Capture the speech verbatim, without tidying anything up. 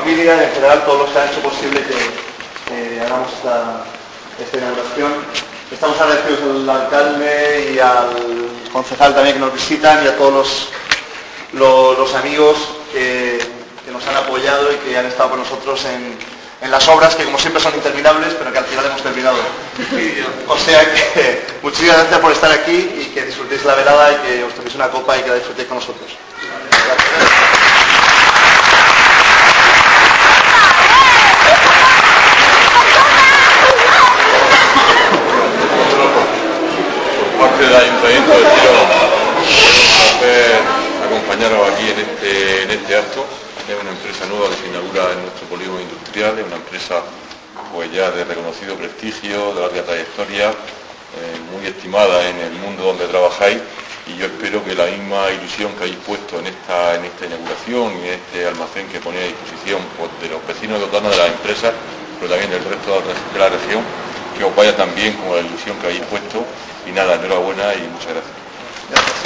familia y en general todos los que han hecho posible que eh, hagamos esta, esta inauguración. Estamos agradecidos al alcalde y al concejal también que nos visitan y a todos los, los, los amigos que, que nos han apoyado y que han estado con nosotros en, en las obras que como siempre son interminables, pero que al final hemos terminado. O sea que muchísimas gracias por estar aquí y que disfrutéis la velada y que os toméis una copa y que la disfrutéis con nosotros. Gracias. Parte del Ayuntamiento de Quiero poder acompañaros aquí en este, en este acto. Es una empresa nueva que se inaugura en nuestro polígono industrial, es una empresa pues ya de reconocido prestigio, de larga trayectoria, eh, muy estimada en el mundo donde trabajáis, y yo espero que la misma ilusión que habéis puesto en esta, en esta inauguración y en este almacén que ponéis a disposición pues, de los vecinos de Otana, de las empresas, pero también del resto de la región, que os vaya también con la ilusión que habéis puesto. Y nada, enhorabuena y muchas gracias. Gracias.